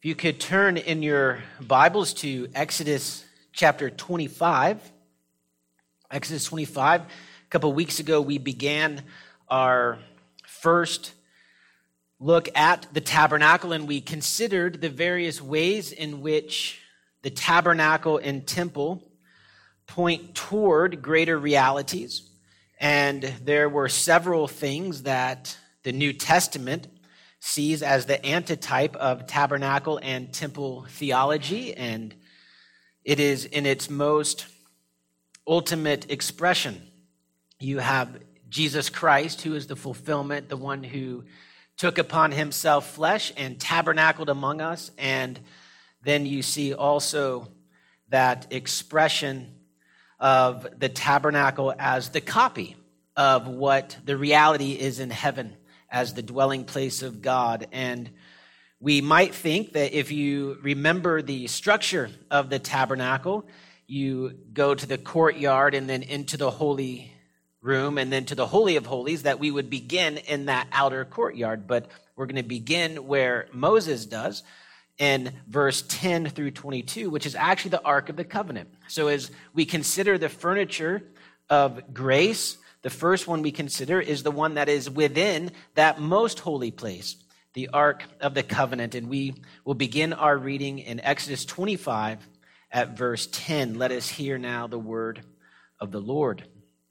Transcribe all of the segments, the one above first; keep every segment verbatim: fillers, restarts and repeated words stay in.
If you could turn in your Bibles to Exodus chapter twenty-five. Exodus twenty-five. A couple of weeks ago, we began our first look at the tabernacle, and we considered the various ways in which the tabernacle and temple point toward greater realities. And there were several things that the New Testament sees as the antitype of tabernacle and temple theology, and it is in its most ultimate expression. You have Jesus Christ, who is the fulfillment, the one who took upon himself flesh and tabernacled among us, and then you see also that expression of the tabernacle as the copy of what the reality is in heaven, as the dwelling place of God. And we might think that if you remember the structure of the tabernacle, you go to the courtyard and then into the holy room and then to the Holy of Holies, that we would begin in that outer courtyard. But we're going to begin where Moses does in verse ten through twenty-two, which is actually the Ark of the Covenant. So as we consider the furniture of grace, the first one we consider is the one that is within that most holy place, the Ark of the Covenant. And we will begin our reading in Exodus twenty-five at verse ten. Let us hear now the word of the Lord.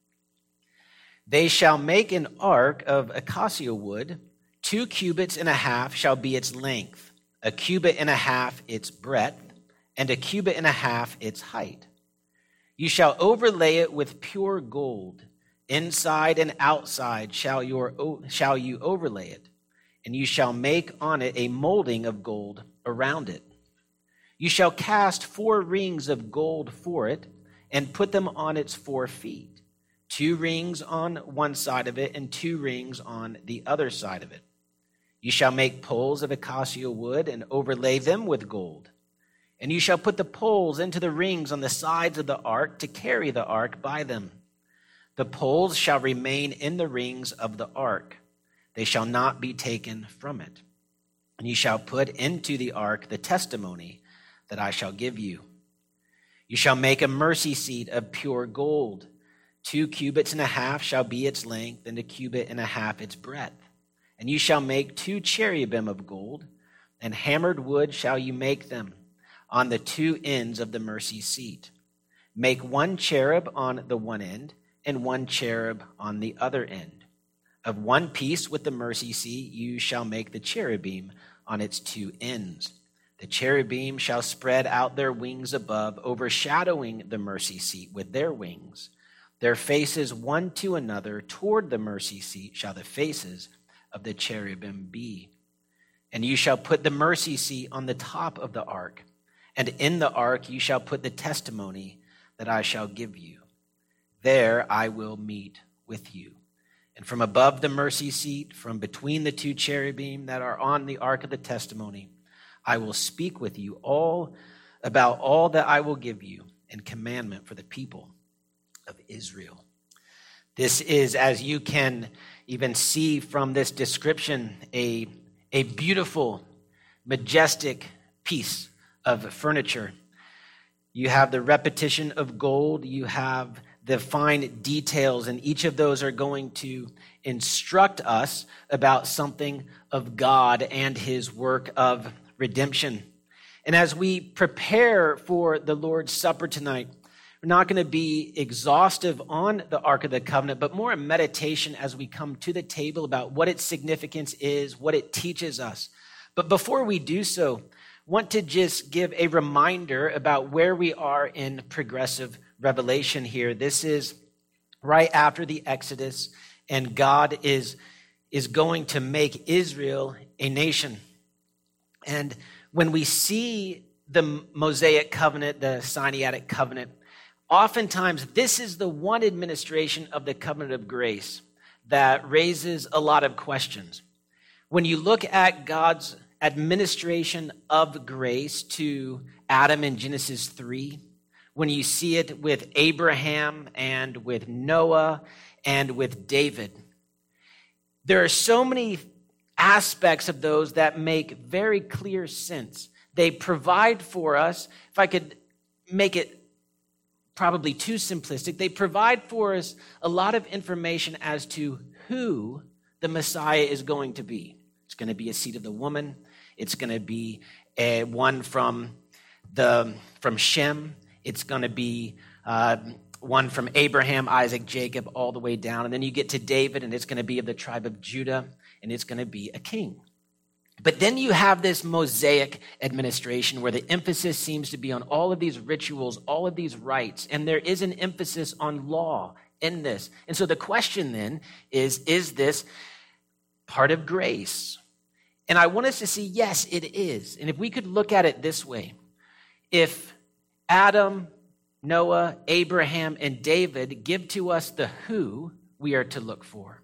They shall make an ark of acacia wood, two cubits and a half shall be its length, a cubit and a half its breadth, and a cubit and a half its height. You shall overlay it with pure gold. Inside and outside shall, your, shall you overlay it, and you shall make on it a molding of gold around it. You shall cast four rings of gold for it, and put them on its four feet, two rings on one side of it, and two rings on the other side of it. You shall make poles of acacia wood, and overlay them with gold. And you shall put the poles into the rings on the sides of the ark to carry the ark by them. The poles shall remain in the rings of the ark. They shall not be taken from it. And you shall put into the ark the testimony that I shall give you. You shall make a mercy seat of pure gold. Two cubits and a half shall be its length, and a cubit and a half its breadth. And you shall make two cherubim of gold, and hammered wood shall you make them on the two ends of the mercy seat. Make one cherub on the one end, and one cherub on the other end. Of one piece with the mercy seat you shall make the cherubim on its two ends. The cherubim shall spread out their wings above, overshadowing the mercy seat with their wings. Their faces one to another toward the mercy seat shall the faces of the cherubim be. And you shall put the mercy seat on the top of the ark, and in the ark you shall put the testimony that I shall give you. There I will meet with you. And from above the mercy seat, from between the two cherubim that are on the ark of the testimony, I will speak with you all about all that I will give you in commandment for the people of Israel. This is, as you can even see from this description, a, a beautiful, majestic piece of furniture. You have the repetition of gold, you have the fine details, and each of those are going to instruct us about something of God and his work of redemption. And as we prepare for the Lord's Supper tonight, we're not going to be exhaustive on the Ark of the Covenant, but more a meditation as we come to the table about what its significance is, what it teaches us. But before we do so, I want to just give a reminder about where we are in progressive revelation here. This is right after the Exodus, and God is, is going to make Israel a nation. And when we see the Mosaic covenant, the Sinaitic covenant, oftentimes this is the one administration of the covenant of grace that raises a lot of questions. When you look at God's administration of grace to Adam in Genesis three, when you see it with Abraham and with Noah and with David, there are so many aspects of those that make very clear sense They provide for us, if I could make it probably too simplistic, they provide for us a lot of information as to who the Messiah is going to be. It's going to be a seed of the woman. It's going to be a, one from the from Shem. It's going to be uh, one from Abraham, Isaac, Jacob, all the way down. And then you get to David, and it's going to be of the tribe of Judah, and it's going to be a king. But then you have this Mosaic administration where the emphasis seems to be on all of these rituals, all of these rites, and there is an emphasis on law in this. And so the question then is, is this part of grace? And I want us to see, yes, it is. And if we could look at it this way, if Adam, Noah, Abraham, and David give to us the who we are to look for,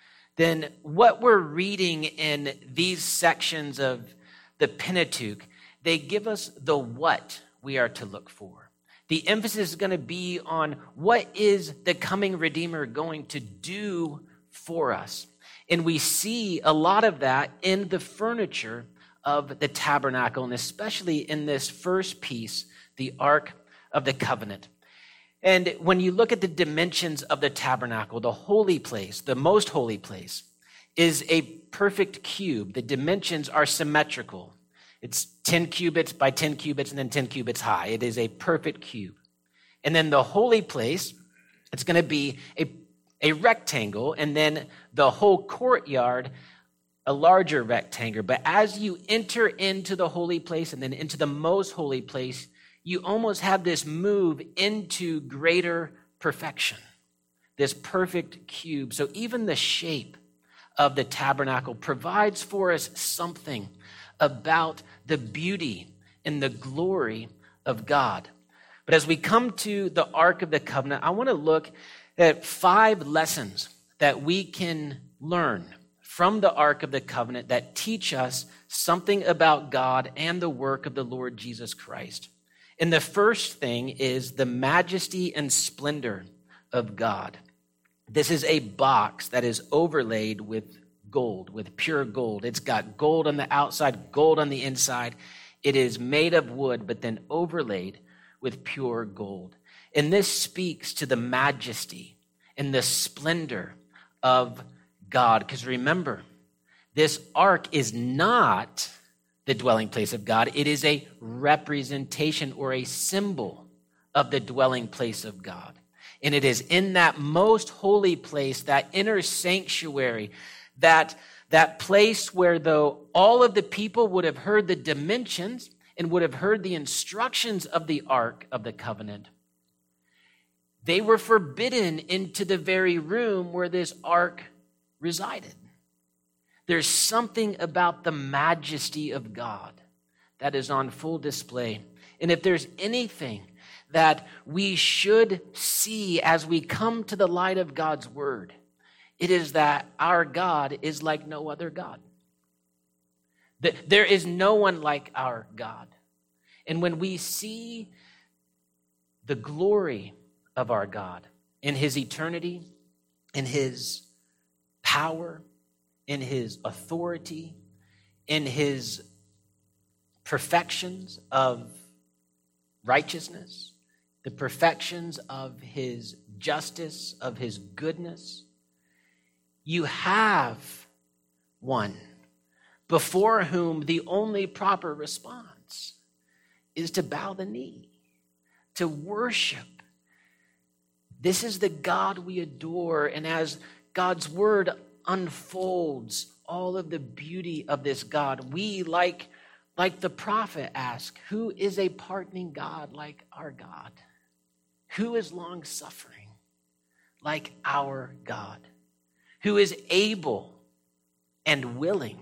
then what we're reading in these sections of the Pentateuch, they give us the what we are to look for. The emphasis is going to be on what is the coming Redeemer going to do for us. And we see a lot of that in the furniture of the tabernacle, and especially in this first piece, the Ark of the Covenant. And when you look at the dimensions of the tabernacle, the holy place, the most holy place, is a perfect cube. The dimensions are symmetrical. It's ten cubits by ten cubits and then ten cubits high. It is a perfect cube. And then the holy place, it's going to be a, a rectangle, and then the whole courtyard, a larger rectangle. But as you enter into the holy place and then into the most holy place, you almost have this move into greater perfection, this perfect cube. So even the shape of the tabernacle provides for us something about the beauty and the glory of God. But as we come to the Ark of the Covenant, I want to look at five lessons that we can learn from the Ark of the Covenant that teach us something about God and the work of the Lord Jesus Christ. And the first thing is the majesty and splendor of God. This is a box that is overlaid with gold, with pure gold. It's got gold on the outside, gold on the inside. It is made of wood, but then overlaid with pure gold. And this speaks to the majesty and the splendor of God. Because remember, this ark is not the dwelling place of God. It is a representation or a symbol of the dwelling place of God. And it is in that most holy place, that inner sanctuary, that, that place where though all of the people would have heard the dimensions and would have heard the instructions of the Ark of the Covenant, they were forbidden into the very room where this ark resided. There's something about the majesty of God that is on full display. And if there's anything that we should see as we come to the light of God's word, it is that our God is like no other God. There is no one like our God. And when we see the glory of our God in his eternity, in his power, in his authority, in his perfections of righteousness, the perfections of his justice, of his goodness, you have one before whom the only proper response is to bow the knee, to worship. This is the God we adore, and as God's word unfolds all of the beauty of this God, we, like, like the prophet, ask, who is a pardoning God like our God? Who is long-suffering like our God? Who is able and willing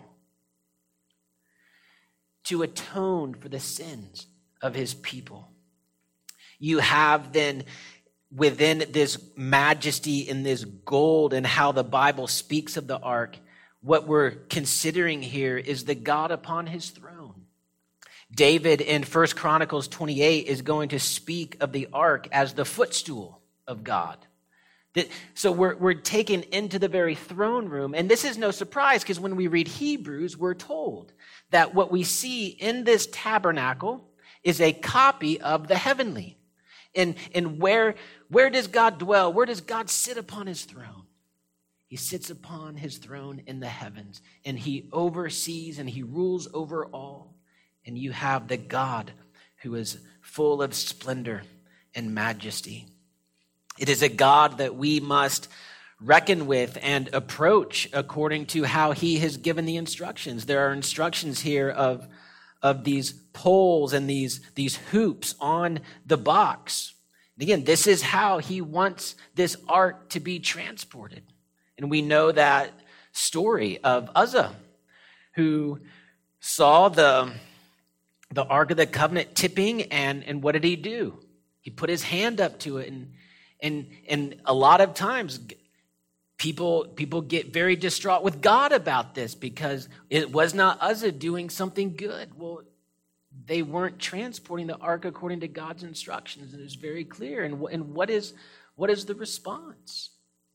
to atone for the sins of his people? You have then within this majesty in this gold and how the Bible speaks of the ark, what we're considering here is the God upon his throne. David in First Chronicles twenty-eight is going to speak of the ark as the footstool of God. That, so we're, we're taken into the very throne room. And this is no surprise because when we read Hebrews, we're told that what we see in this tabernacle is a copy of the heavenly. And, and where, where does God dwell? Where does God sit upon his throne? He sits upon his throne in the heavens, and he oversees and he rules over all. And you have the God who is full of splendor and majesty. It is a God that we must reckon with and approach according to how he has given the instructions. There are instructions here of, of these poles and these, these hoops on the box. And again, this is how he wants this ark to be transported. And we know that story of Uzzah, who saw the, the Ark of the Covenant tipping, and, and what did he do? He put his hand up to it, and and and a lot of times people people get very distraught with God about this because it was not Uzzah doing something good. Well, they weren't transporting the ark according to God's instructions, and it's very clear. And, and what is what is the response?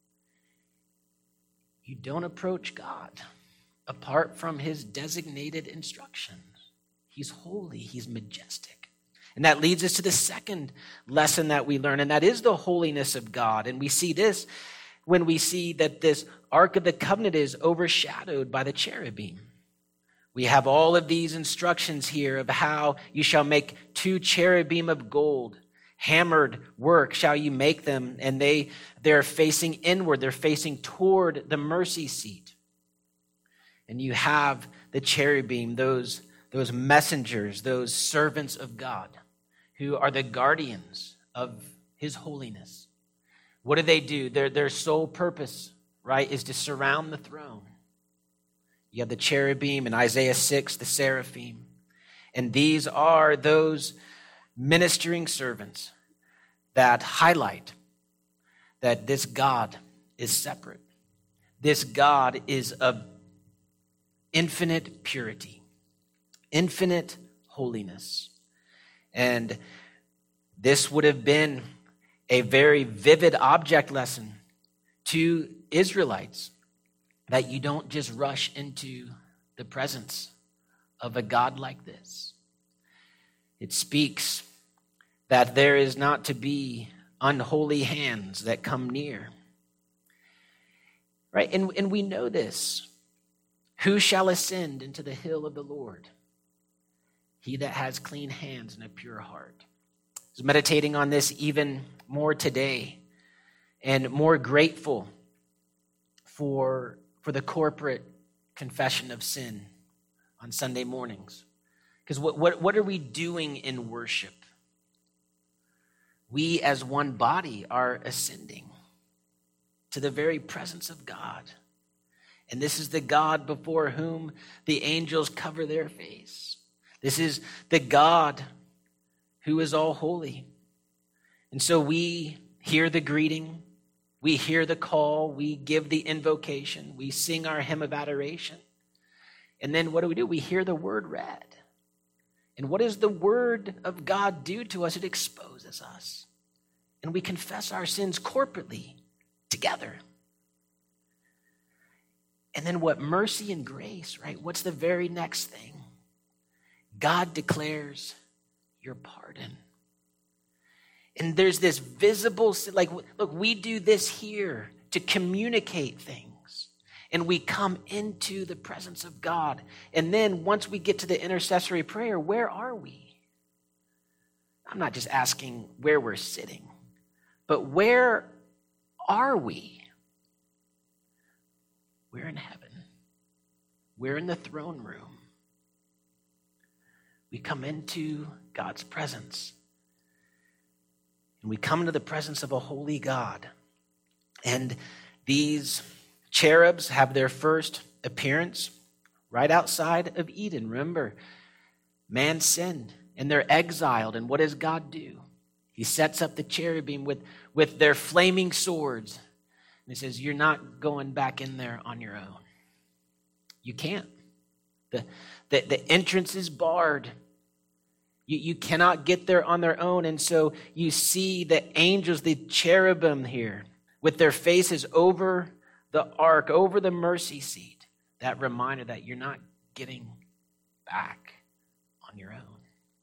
You don't approach God apart from his designated instructions. He's holy, he's majestic. And that leads us to the second lesson that we learn, and that is the holiness of God. And we see this when we see that this Ark of the Covenant is overshadowed by the cherubim. We have all of these instructions here of how you shall make two cherubim of gold. Hammered work shall you make them, and they, they're facing inward. They're facing toward the mercy seat. And you have the cherubim, those, those messengers, those servants of God, who are the guardians of his holiness. What do they do? Their, their sole purpose, right, is to surround the throne. You have the cherubim in Isaiah six, the seraphim. And these are those ministering servants that highlight that this God is separate. This God is of infinite purity, infinite holiness. And this would have been a very vivid object lesson to Israelites, that you don't just rush into the presence of a God like this. It speaks that there is not to be unholy hands that come near. Right? And, and we know this. Who shall ascend into the hill of the Lord? He that has clean hands and a pure heart. I was meditating on this even more today, and more grateful for, for the corporate confession of sin on Sunday mornings. Because what, what, what are we doing in worship? We as one body are ascending to the very presence of God. And this is the God before whom the angels cover their face. This is the God who is all holy. And so we hear the greeting, we hear the call, we give the invocation, we sing our hymn of adoration. And then what do we do? We hear the word read. And what does the word of God do to us? It exposes us. And we confess our sins corporately, together. And then what? Mercy and grace, right? What's the very next thing? God declares your pardon. And there's this visible, like, look, we do this here to communicate things. And we come into the presence of God. And then once we get to the intercessory prayer, where are we? I'm not just asking where we're sitting, but where are we? We're in heaven. We're in the throne room. We come into God's presence. And we come into the presence of a holy God. And these cherubs have their first appearance right outside of Eden. Remember, man sinned and they're exiled. And what does God do? He sets up the cherubim with, with their flaming swords. And he says, you're not going back in there on your own. You can't. The, the, the entrance is barred. You, you cannot get there on their own. And so you see the angels, the cherubim here, with their faces over the ark, over the mercy seat. That reminder that you're not getting back on your own.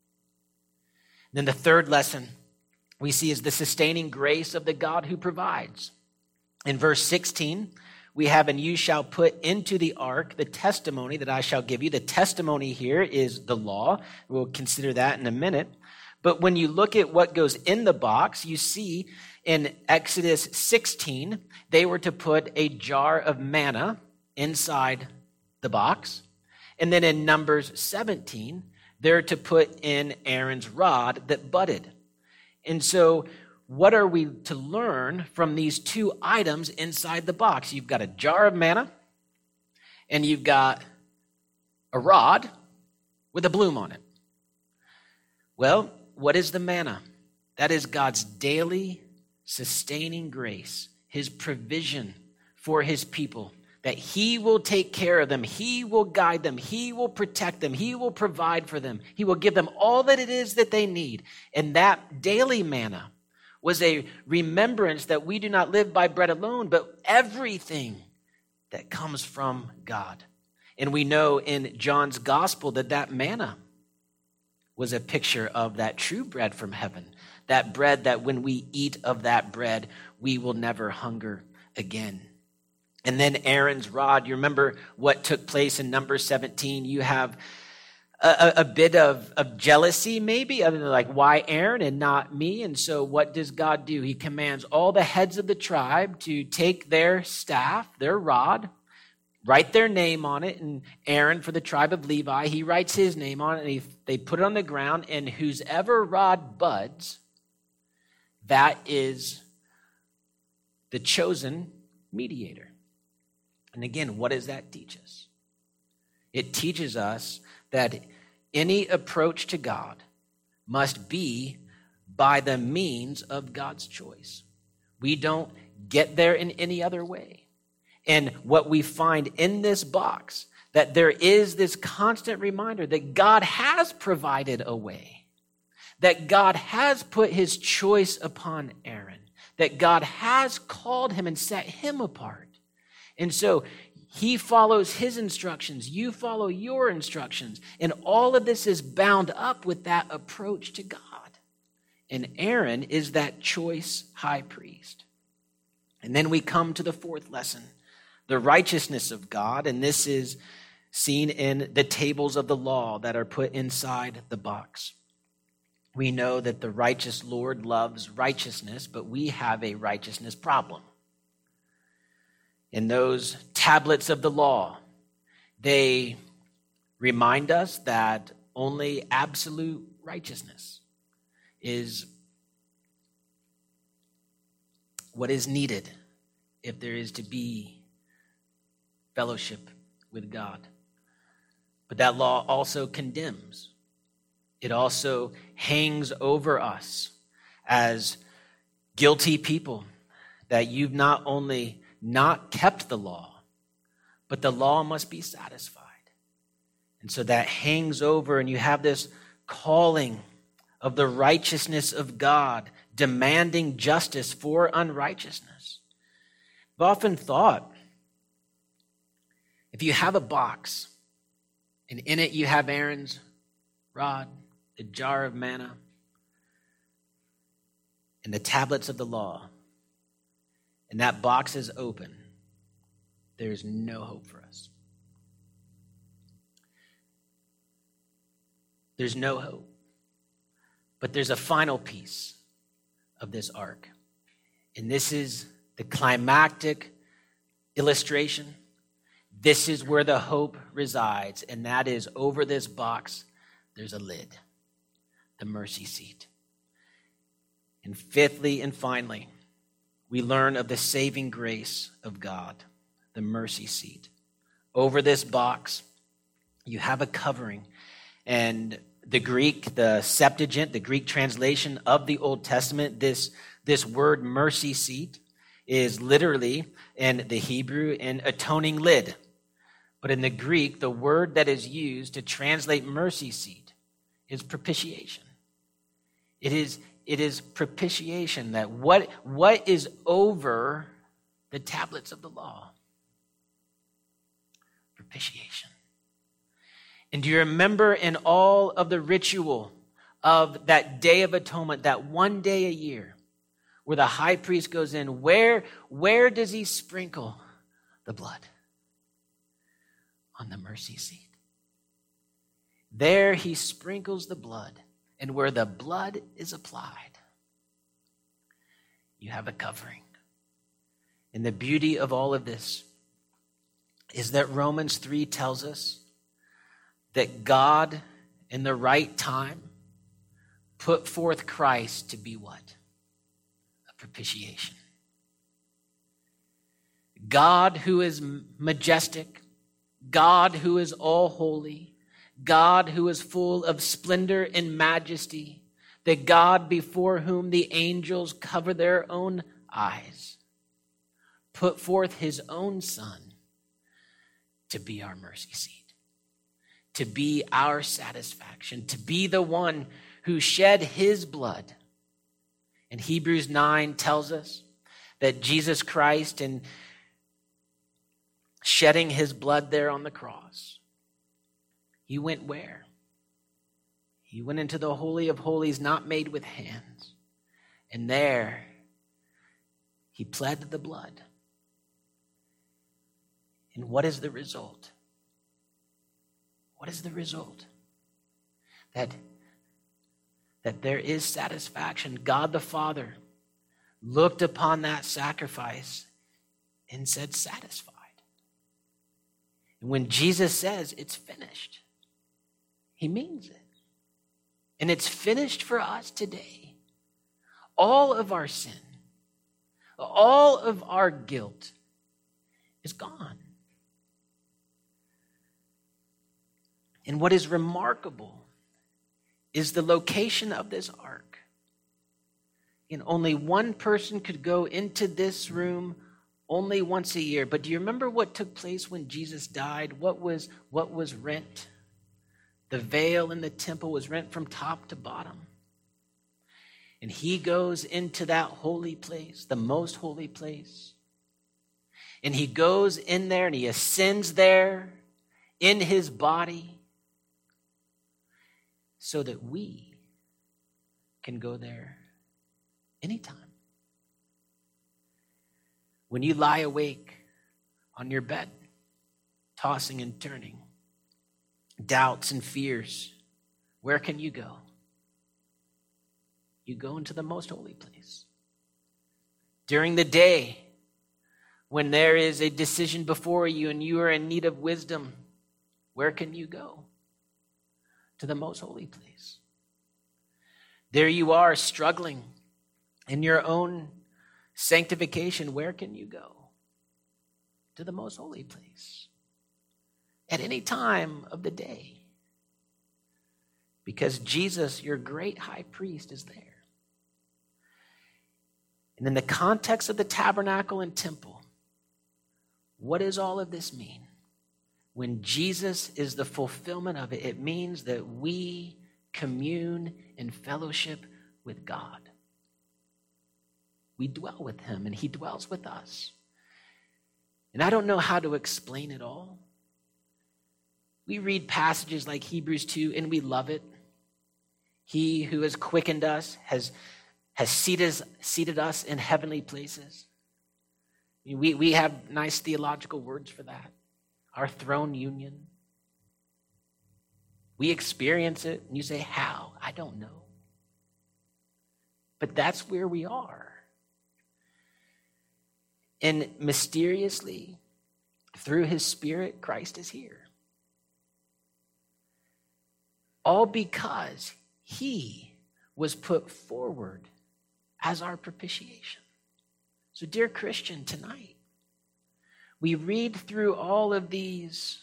Then the third lesson we see is the sustaining grace of the God who provides. In verse sixteen, we have, and you shall put into the ark the testimony that I shall give you. The testimony here is the law. We'll consider that in a minute. But when you look at what goes in the box, you see in Exodus sixteen, they were to put a jar of manna inside the box. And then in Numbers seventeen, they're to put in Aaron's rod that budded. And so what are we to learn from these two items inside the box? You've got a jar of manna, and you've got a rod with a bloom on it. Well, what is the manna? That is God's daily sustaining grace, his provision for his people, that he will take care of them, he will guide them, he will protect them, he will provide for them, he will give them all that it is that they need. And that daily manna was a remembrance that we do not live by bread alone, but everything that comes from God. And we know in John's gospel that that manna was a picture of that true bread from heaven, that bread that when we eat of that bread, we will never hunger again. And then Aaron's rod, you remember what took place in Numbers seventeen. You have a, a bit of, of jealousy maybe, other than like, why Aaron and not me? And so what does God do? He commands all the heads of the tribe to take their staff, their rod, write their name on it. And Aaron, for the tribe of Levi, he writes his name on it, and he, they put it on the ground, and whosever rod buds, that is the chosen mediator. And again, what does that teach us? It teaches us that any approach to God must be by the means of God's choice. We don't get there in any other way. And what we find in this box, that there is this constant reminder that God has provided a way, that God has put his choice upon Aaron, that God has called him and set him apart. And so he follows his instructions. You follow your instructions. And all of this is bound up with that approach to God. And Aaron is that choice high priest. And then we come to the fourth lesson, the righteousness of God. And this is seen in the tables of the law that are put inside the box. We know that the righteous Lord loves righteousness, but we have a righteousness problem. In those tablets of the law, they remind us that only absolute righteousness is what is needed if there is to be fellowship with God. But that law also condemns. It also hangs over us as guilty people, that you've not only not kept the law, but the law must be satisfied. And so that hangs over, and you have this calling of the righteousness of God, demanding justice for unrighteousness. I've often thought, if you have a box, and in it you have Aaron's rod, the jar of manna, and the tablets of the law, and that box is open, there's no hope for us. There's no hope. But there's a final piece of this ark. And this is the climactic illustration. This is where the hope resides. And that is, over this box, there's a lid, the mercy seat. And fifthly and finally, we learn of the saving grace of God, the mercy seat. Over this box, you have a covering. And the Greek, the Septuagint, the Greek translation of the Old Testament, this, this word mercy seat is literally in the Hebrew an atoning lid. But in the Greek, the word that is used to translate mercy seat is propitiation. It is, it is propitiation, that what, what is over the tablets of the law? Propitiation. And do you remember in all of the ritual of that Day of Atonement, that one day a year, where the high priest goes in, where, where does he sprinkle the blood? On the mercy seat. There he sprinkles the blood, and where the blood is applied, you have a covering. And the beauty of all of this is that Romans three tells us that God, in the right time, put forth Christ to be what? A propitiation. God who is majestic, God who is all holy, God who is full of splendor and majesty, the God before whom the angels cover their own eyes, put forth his own Son to be our mercy seat, to be our satisfaction, to be the one who shed his blood. And Hebrews nine tells us that Jesus Christ, in shedding his blood there on the cross, he went where? He went into the Holy of Holies, not made with hands. And there, he pled the blood. And what is the result? What is the result? That, that there is satisfaction. God the Father looked upon that sacrifice and said, satisfied. And when Jesus says it's finished, he means it. And it's finished for us today. All of our sin, all of our guilt is gone. And what is remarkable is the location of this ark. And only one person could go into this room only once a year. But do you remember what took place when Jesus died? What was, what was rent? The veil in the temple was rent from top to bottom. And he goes into that holy place, the most holy place. And he goes in there and he ascends there in his body so that we can go there anytime. When you lie awake on your bed, tossing and turning, doubts and fears, where can you go? You go into the most holy place. During the day, when there is a decision before you and you are in need of wisdom, where can you go? To the most holy place. There you are struggling in your own sanctification. Where can you go? To the most holy place. At any time of the day. Because Jesus, your great high priest, is there. And in the context of the tabernacle and temple, what does all of this mean? When Jesus is the fulfillment of it, it means that we commune in fellowship with God. We dwell with him and he dwells with us. And I don't know how to explain it all. We read passages like Hebrews two and we love it. He who has quickened us has, has seated, seated us in heavenly places. We, we have nice theological words for that. Our throne union. We experience it, and you say, how? I don't know. But that's where we are. And mysteriously, through his Spirit, Christ is here. All because he was put forward as our propitiation. So, dear Christian, tonight, we read through all of these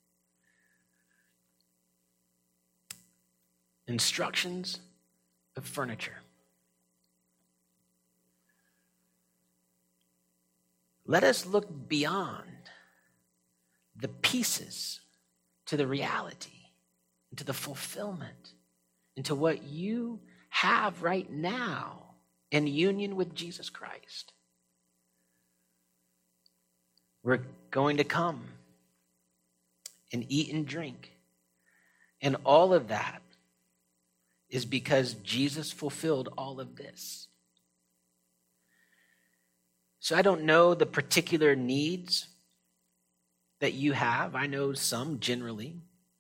instructions of furniture. Let us look beyond the pieces to the reality, into the fulfillment, into what you have right now in union with Jesus Christ. We're going to come and eat and drink. And all of that is because Jesus fulfilled all of this. So I don't know the particular needs that you have. I know some generally.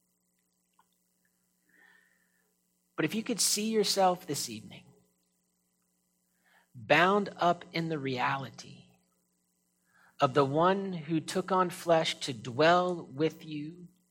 But if you could see yourself this evening bound up in the reality of the one who took on flesh to dwell with you,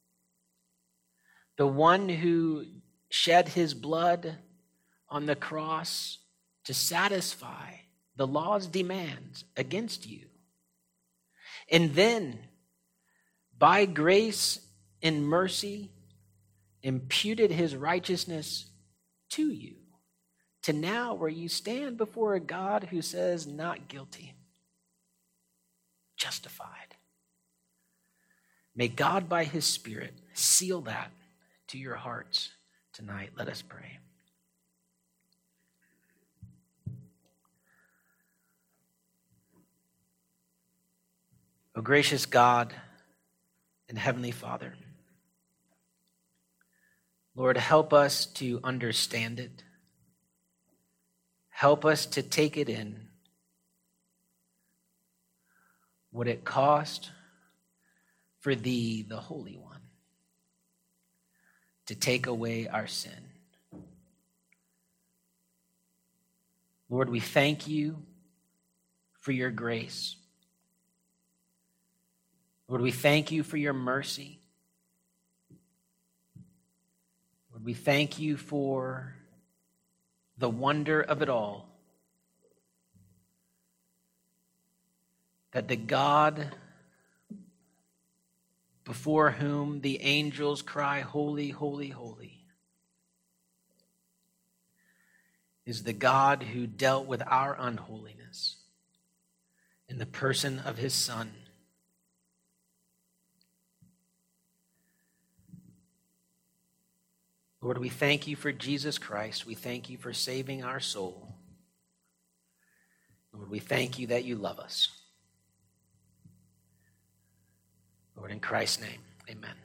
the one who shed his blood on the cross to satisfy the law's demands against you, and then by grace and mercy imputed his righteousness to you, to now where you stand before a God who says not guilty, justified. May God by his Spirit seal that to your hearts tonight. Let us pray. O gracious God and Heavenly Father, Lord, help us to understand it. Help us to take it in. What it cost for thee, the Holy One, to take away our sin. Lord, we thank you for your grace. Lord, we thank you for your mercy. Lord, we thank you for the wonder of it all. That the God before whom the angels cry, holy, holy, holy, is the God who dealt with our unholiness in the person of his Son. Lord, we thank you for Jesus Christ. We thank you for saving our soul. Lord, we thank you that you love us. Lord, in Christ's name, amen.